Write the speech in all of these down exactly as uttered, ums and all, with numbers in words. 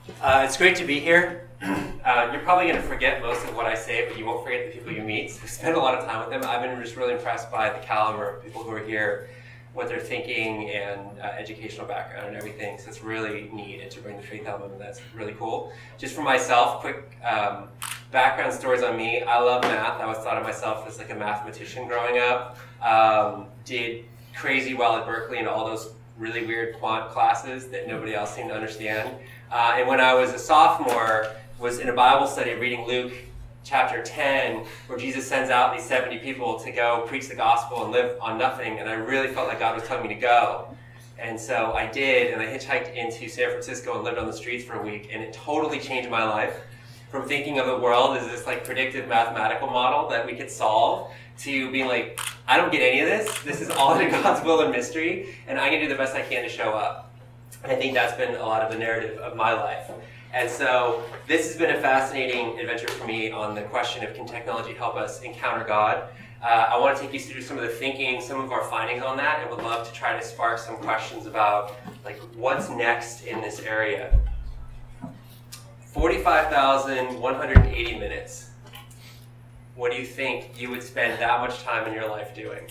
Uh, it's great to be here. Uh, you're probably going to forget most of what I say, but you won't forget the people you meet. So spend a lot of time with them. I've been just really impressed by the caliber of people who are here, what they're thinking, and uh, educational background and everything. So it's really neat to bring the faith element, and that's really cool. Just for myself, quick um, background stories on me. I love math. I always thought of myself as like a mathematician growing up. Um, did crazy well at Berkeley and all those really weird quant classes that nobody else seemed to understand. Uh, and when I was a sophomore, was in a Bible study reading Luke chapter ten, where Jesus sends out these seventy people to go preach the gospel and live on nothing, and I really felt like God was telling me to go. And so I did, and I hitchhiked into San Francisco and lived on the streets for a week, and it totally changed my life. From thinking of the world as this like predictive mathematical model that we could solve, to being like, I don't get any of this, this is all in God's will and mystery, and I'm going to do the best I can to show up. And I think that's been a lot of the narrative of my life. And so this has been a fascinating adventure for me on the question of, can technology help us encounter God? Uh, I want to take you through some of the thinking, some of our findings on that, and would love to try to spark some questions about like what's next in this area. forty-five thousand one hundred eighty minutes. What do you think you would spend that much time in your life doing?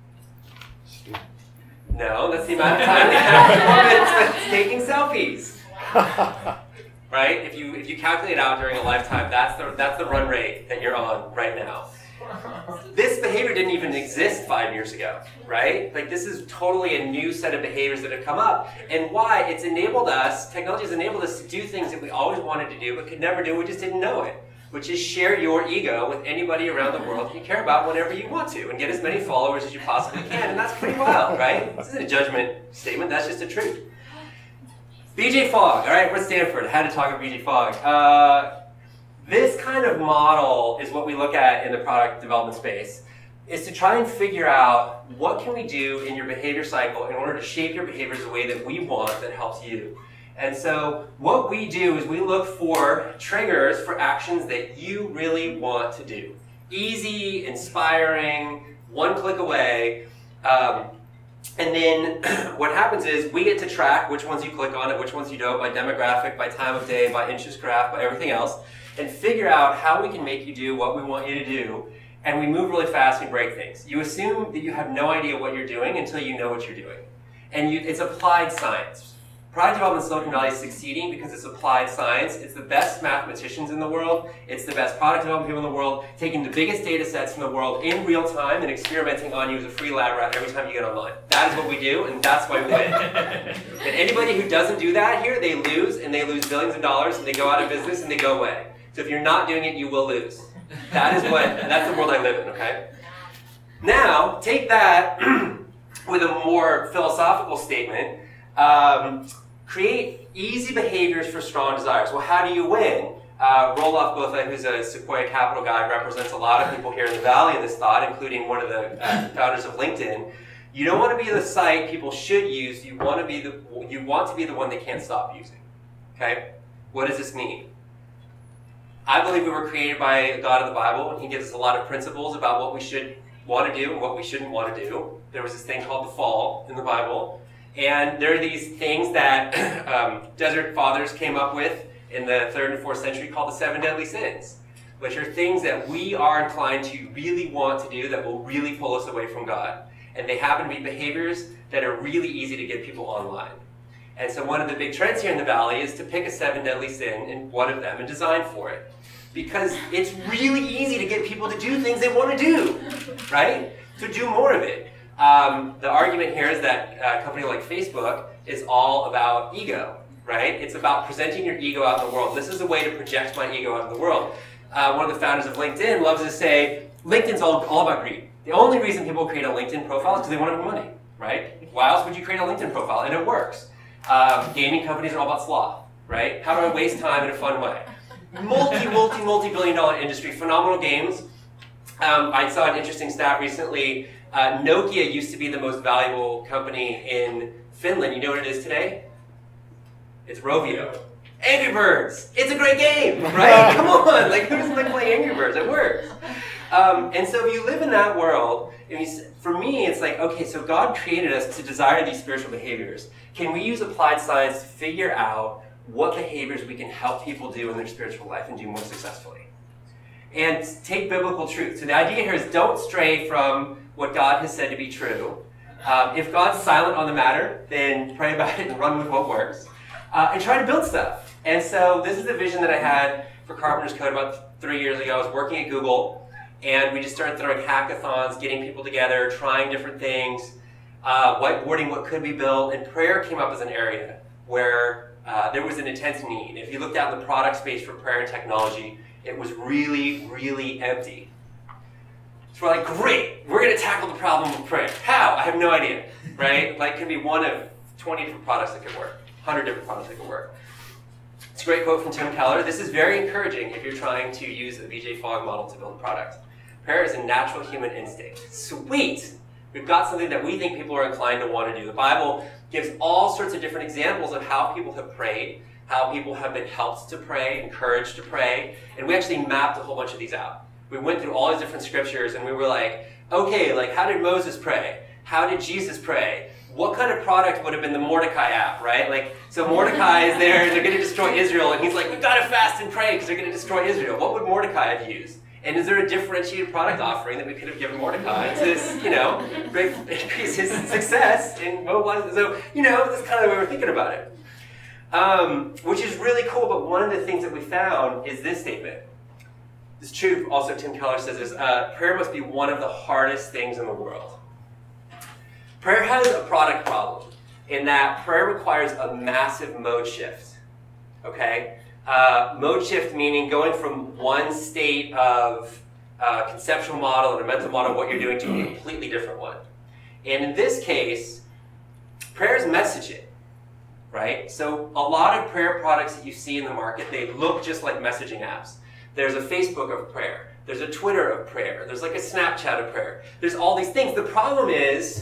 No, that's the amount of time that you taking selfies. Right? If you if you calculate it out during a lifetime, that's the that's the run rate that you're on right now. This behavior didn't even exist five years ago, right? Like this is totally a new set of behaviors that have come up, and why it's enabled us, technology has enabled us to do things that we always wanted to do but could never do, we just didn't know it, which is share your ego with anybody around the world you care about whenever you want to, and get as many followers as you possibly can, and that's pretty wild, right? This isn't a judgment statement, that's just the truth. B J Fogg, all right, we're at Stanford. I had to talk with B J Fogg. Uh, this kind of model is what we look at in the product development space, is to try and figure out what can we do in your behavior cycle in order to shape your behaviors the way that we want that helps you. And so what we do is we look for triggers for actions that you really want to do. Easy, inspiring, one click away. Um, And then what happens is we get to track which ones you click on and which ones you don't by demographic, by time of day, by interest graph, by everything else, and figure out how we can make you do what we want you to do. And we move really fast and break things. You assume that you have no idea what you're doing until you know what you're doing. And you, it's applied science. Product development in Silicon Valley is succeeding because it's applied science. It's the best mathematicians in the world. It's the best product development people in the world, taking the biggest data sets in the world in real time and experimenting on you as a free lab rat every time you get online. That is what we do, and that's why we win. And anybody who doesn't do that here, they lose, and they lose billions of dollars, and they go out of business, and they go away. So if you're not doing it, you will lose. That is what, that's the world I live in, okay? Now, take that with a more philosophical statement. Um, create easy behaviors for strong desires. Well, how do you win? Uh, Roloff Botha, who's a Sequoia Capital guy, represents a lot of people here in the Valley in this thought, including one of the uh, founders of LinkedIn. You don't want to be the site people should use. You want to be the you want to be the one they can't stop using. Okay? What does this mean? I believe we were created by a God of the Bible, and He gives us a lot of principles about what we should want to do and what we shouldn't want to do. There was this thing called the fall in the Bible. And there are these things that um, Desert Fathers came up with in the third and fourth century called the seven deadly sins, which are things that we are inclined to really want to do that will really pull us away from God. And they happen to be behaviors that are really easy to get people online. And so one of the big trends here in the Valley is to pick a seven deadly sin and one of them and design for it. Because it's really easy to get people to do things they want to do, right? So do more of it. Um, the argument here is that a company like Facebook is all about ego, right? It's about presenting your ego out in the world. This is a way to project my ego out in the world. Uh, one of the founders of LinkedIn loves to say, LinkedIn's all, all about greed. The only reason people create a LinkedIn profile is because they want to make money, right? Why else would you create a LinkedIn profile? And it works. Um, gaming companies are all about sloth, right? How do I waste time in a fun way? Multi, multi, multi-billion dollar industry, phenomenal games. Um, I saw an interesting stat recently. Uh, Nokia used to be the most valuable company in Finland. You know what it is today? It's Rovio. Angry Birds. It's a great game, right? Come on, like who doesn't like playing Angry Birds? It works. Um, and so if you live in that world, and you, for me, it's like, okay, so God created us to desire these spiritual behaviors. Can we use applied science to figure out what behaviors we can help people do in their spiritual life and do more successfully. And take biblical truth. So the idea here is don't stray from what God has said to be true. Um, if God's silent on the matter, then pray about it and run with what works. Uh, and try to build stuff. And so this is the vision that I had for Carpenter's Code about three years ago. I was working at Google, and we just started throwing hackathons, getting people together, trying different things, uh, whiteboarding what could be built, and prayer came up as an area where uh, there was an intense need. If you looked out in the product space for prayer and technology, it was really, really empty. So we're like, great, we're going to tackle the problem with prayer. How? I have no idea, right? Like, it could be one of twenty different products that could work, one hundred different products that could work. It's a great quote from Tim Keller. This is very encouraging if you're trying to use the B J Fogg model to build a product. Prayer is a natural human instinct. Sweet! We've got something that we think people are inclined to want to do. The Bible gives all sorts of different examples of how people have prayed, how people have been helped to pray, encouraged to pray, and we actually mapped a whole bunch of these out. We went through all these different scriptures and we were like, okay, like how did Moses pray? How did Jesus pray? What kind of product would have been the Mordecai app, right? Like, so Mordecai is there, they're going to destroy Israel, and he's like, we've got to fast and pray because they're going to destroy Israel. What would Mordecai have used? And is there a differentiated product offering that we could have given Mordecai to, you know, great, increase his success in mobilizing? So, you know, that's kind of the way we're thinking about it. Um, which is really cool, but one of the things that we found is this statement. It's true, also Tim Keller says this, uh, prayer must be one of the hardest things in the world. Prayer has a product problem in that prayer requires a massive mode shift, okay? Uh, mode shift meaning going from one state of uh, conceptual model and a mental model of what you're doing to a completely different one. And in this case, prayer is messaging, right? So a lot of prayer products that you see in the market, they look just like messaging apps. There's a Facebook of prayer. There's a Twitter of prayer. There's like a Snapchat of prayer. There's all these things. The problem is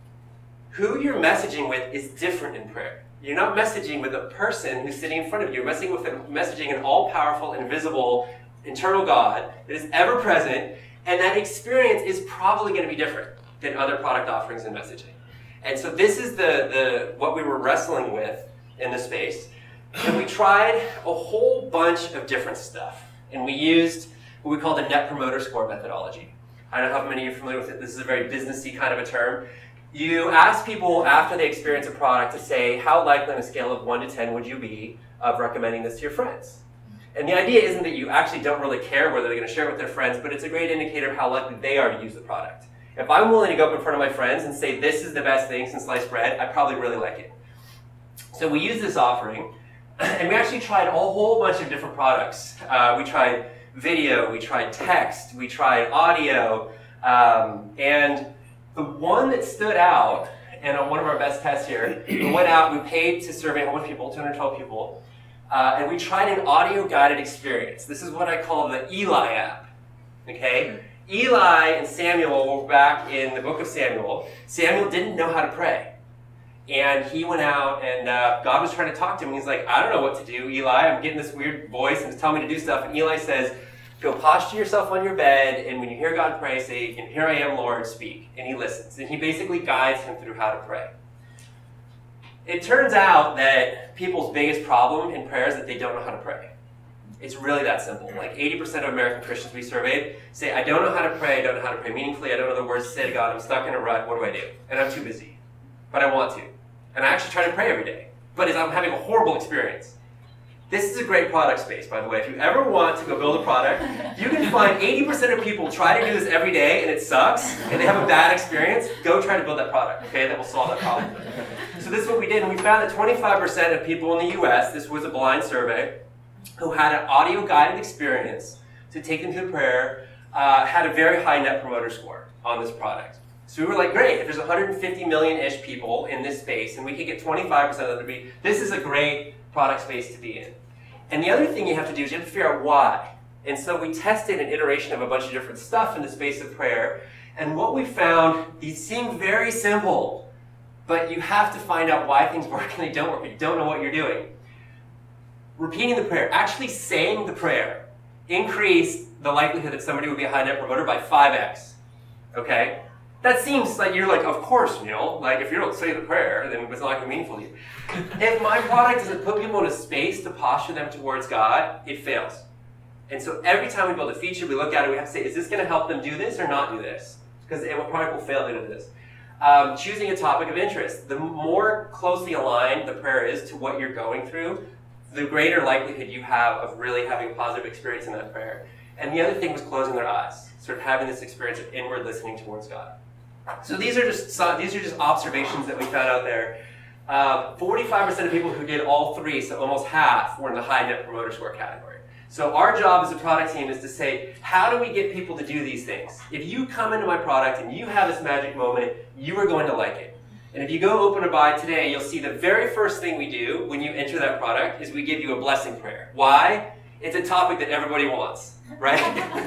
who you're messaging with is different in prayer. You're not messaging with a person who's sitting in front of you. You're messaging with a, messaging an all-powerful, invisible, internal God that is ever present, and that experience is probably going to be different than other product offerings and messaging. And so this is the, the what we were wrestling with in the space. And we tried a whole bunch of different stuff. And we used what we call the Net Promoter Score methodology. I don't know how many of you are familiar with it. This is a very businessy kind of a term. You ask people after they experience a product to say, how likely on a scale of one to ten would you be of recommending this to your friends? And the idea isn't that you actually don't really care whether they're going to share it with their friends, but it's a great indicator of how likely they are to use the product. If I'm willing to go up in front of my friends and say, this is the best thing since sliced bread, I probably really like it. So we used this offering, and we actually tried a whole bunch of different products. Uh, we tried video, we tried text, we tried audio, um, and the one that stood out, and on one of our best tests here, we went out, we paid to survey a whole bunch of people, two hundred twelve people, uh, and we tried an audio-guided experience. This is what I call the Eli app, okay? Eli and Samuel were back in the book of Samuel. Samuel didn't know how to pray. And he went out, and uh, God was trying to talk to him. He's like, I don't know what to do, Eli. I'm getting this weird voice, and it's telling me to do stuff. And Eli says, go posture yourself on your bed, and when you hear God pray, say, and here I am, Lord, speak. And he listens. And he basically guides him through how to pray. It turns out that people's biggest problem in prayer is that they don't know how to pray. It's really that simple. Like eighty percent of American Christians we surveyed say, I don't know how to pray, I don't know how to pray meaningfully, I don't know the words to say to God, I'm stuck in a rut, what do I do? And I'm too busy. But I want to. And I actually try to pray every day. But I'm having a horrible experience. This is a great product space, by the way. If you ever want to go build a product, you can find eighty percent of people try to do this every day and it sucks, and they have a bad experience. Go try to build that product, okay? That will solve that problem. So this is what we did, and we found that twenty-five percent of people in the U S, this was a blind survey, who had an audio-guided experience to take them to prayer, uh, had a very high Net Promoter Score on this product. So we were like, great, if there's one hundred fifty million-ish people in this space, and we could get twenty-five percent of them to be, this is a great product space to be in. And the other thing you have to do is you have to figure out why. And so we tested an iteration of a bunch of different stuff in the space of prayer, and what we found, these seem very simple, but you have to find out why things work and they don't work. You don't know what you're doing. Repeating the prayer, actually saying the prayer, increased the likelihood that somebody would be a high net promoter by five x, okay? That seems like you're like, of course, Neil. Like, if you don't say the prayer, then it's not going to be meaningful to you. If my product doesn't put people in a space to posture them towards God, it fails. And so every time we build a feature, we look at it, we have to say, is this going to help them do this or not do this? Because a product will fail to do this. Um, choosing a topic of interest. The more closely aligned the prayer is to what you're going through, the greater likelihood you have of really having a positive experience in that prayer. And the other thing was closing their eyes, sort of having this experience of inward listening towards God. So these are just these are just observations that we found out there. Uh, forty-five percent of people who did all three, so almost half, were in the high net promoter score category. So our job as a product team is to say, how do we get people to do these things? If you come into my product and you have this magic moment, you are going to like it. And if you go open a buy today, you'll see the very first thing we do when you enter that product is we give you a blessing prayer. Why? It's a topic that everybody wants, right?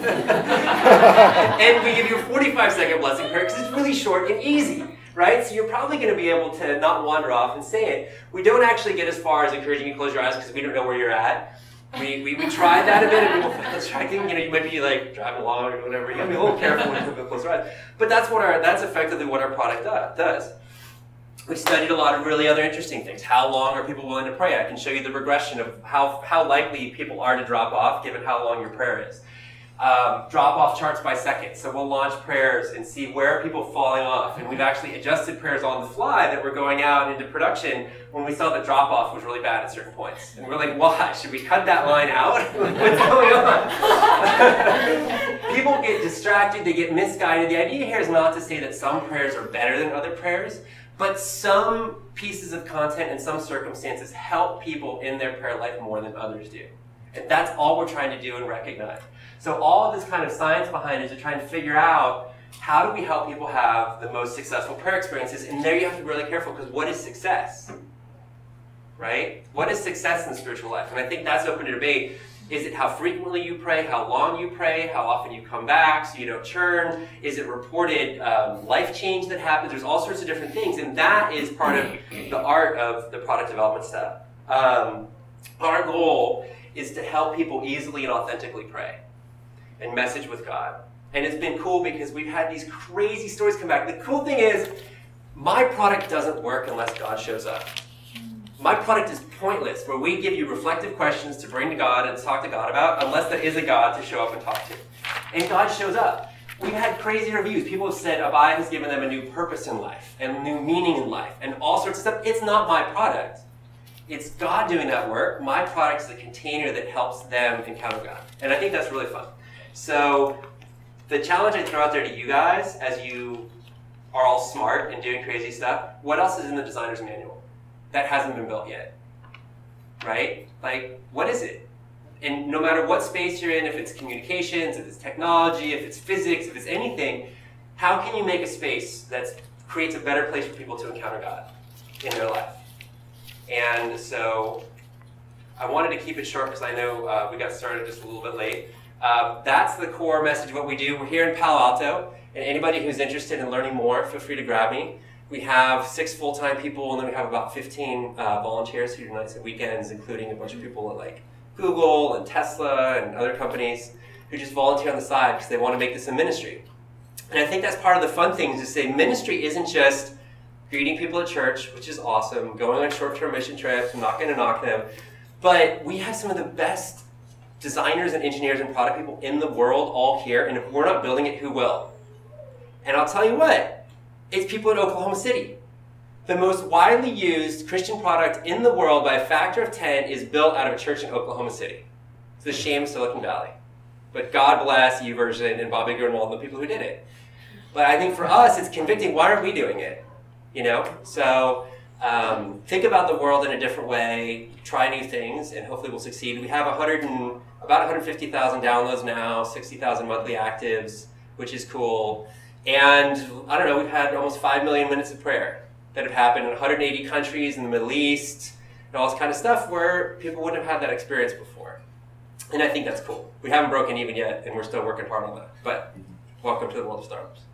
And we give you a forty-five second blessing prayer because it's really short and easy, right? So you're probably going to be able to not wander off and say it. We don't actually get as far as encouraging you to close your eyes because we don't know where you're at. We, we we tried that a bit, and people find it distracting. You know, you might be like driving along or whatever. You gotta be a little careful when you close your eyes. But that's what our that's effectively what our product does. We studied a lot of really other interesting things. How long are people willing to pray? I can show you the regression of how how likely people are to drop off given how long your prayer is. Um, drop-off charts by second. So we'll launch prayers and see where are people falling off. And we've actually adjusted prayers on the fly that were going out into production when we saw that drop-off was really bad at certain points. And we're like, why? Should we cut that line out? What's going on? People get distracted, they get misguided. The idea here is not to say that some prayers are better than other prayers, but some pieces of content and some circumstances help people in their prayer life more than others do. And that's all we're trying to do and recognize. So all of this kind of science behind it is to try and figure out how do we help people have the most successful prayer experiences. And there you have to be really careful because what is success? Right? What is success in the spiritual life? And I think that's open to debate. Is it how frequently you pray, how long you pray, how often you come back so you don't churn? Is it reported um, life change that happens? There's all sorts of different things. And that is part of the art of the product development stuff. Um, our goal is to help people easily and authentically pray and message with God. And it's been cool because we've had these crazy stories come back. The cool thing is, my product doesn't work unless God shows up. My product is pointless, where we give you reflective questions to bring to God and talk to God about, unless there is a God to show up and talk to. And God shows up. We've had crazy reviews. People have said Abide has given them a new purpose in life, and new meaning in life, and all sorts of stuff. It's not my product. It's God doing that work. My product is the container that helps them encounter God. And I think that's really fun. So the challenge I throw out there to you guys, as you are all smart and doing crazy stuff, what else is in the designer's manual that hasn't been built yet? Right? Like, what is it? And no matter what space you're in, if it's communications, if it's technology, if it's physics, if it's anything, how can you make a space that creates a better place for people to encounter God in their life? And so I wanted to keep it short because I know uh, we got started just a little bit late. Uh, that's the core message of what we do. We're here in Palo Alto, and anybody who's interested in learning more, feel free to grab me. We have six full-time people, and then we have about fifteen uh, volunteers who do nights and weekends, including a bunch of people at like Google and Tesla and other companies who just volunteer on the side because they want to make this a ministry. And I think that's part of the fun thing, is to say ministry isn't just greeting people at church, which is awesome, going on short-term mission trips, I'm not going to knock them, but we have some of the best designers and engineers and product people in the world all here, and if we're not building it, who will? And I'll tell you what, it's people in Oklahoma City. The most widely used Christian product in the world by a factor of ten is built out of a church in Oklahoma City. It's the shame of Silicon Valley. But God bless YouVersion and Bobby Grunwald and the people who did it. But I think for us, it's convicting. Why aren't we doing it? You know? So um, think about the world in a different way, try new things, and hopefully we'll succeed. We have one hundred and, about one hundred fifty thousand downloads now, sixty thousand monthly actives, which is cool. And I don't know, we've had almost five million minutes of prayer that have happened in one hundred eighty countries in the Middle East, and all this kind of stuff where people wouldn't have had that experience before. And I think that's cool. We haven't broken even yet, and we're still working hard on that. But welcome to the world of startups.